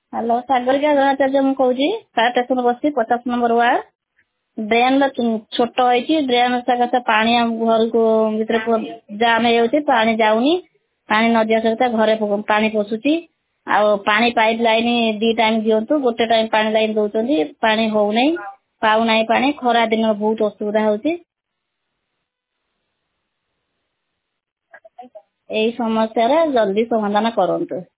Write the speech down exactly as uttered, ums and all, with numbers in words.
Hello Sagarika ଜଣାଚାର୍ଯ୍ୟ ମୁଁ କହୁଛି fire station ବସିଛି ପଚାଶ ନମ୍ବର ୱାର୍ଡ ଡ୍ରେନ ଛୋଟ ହେଇଛି ଡ୍ରେନ ସକାଶେ ପାଣି ଆମ ଘରକୁ ଭିତରେ ଜାମ୍ ହେଇଯାଉଛି ପାଣି ଯାଉନି ପାଣି ନ ଯିବା ସହିତ ଘରେ ପାଣି ପଶୁଛି ଆଉ ପାଣି ପାଇପ୍ ଲାଇନ ଦି ଟାଇମ ଦିଅନ୍ତୁ ଗୋଟେ ଟାଇମ ପାଣି ଲାଇନ ଦଉଛନ୍ତି ପାଣି ହଉନାହିଁ ପାଉନାହିଁ ପାଣି ଖରା ଦିନ ବହୁତ ଅସୁବିଧା ହଉଛି ଏଇ ସମସ୍ୟାର ଜଲ୍ଦି ସମାଧାନ କରନ୍ତୁ।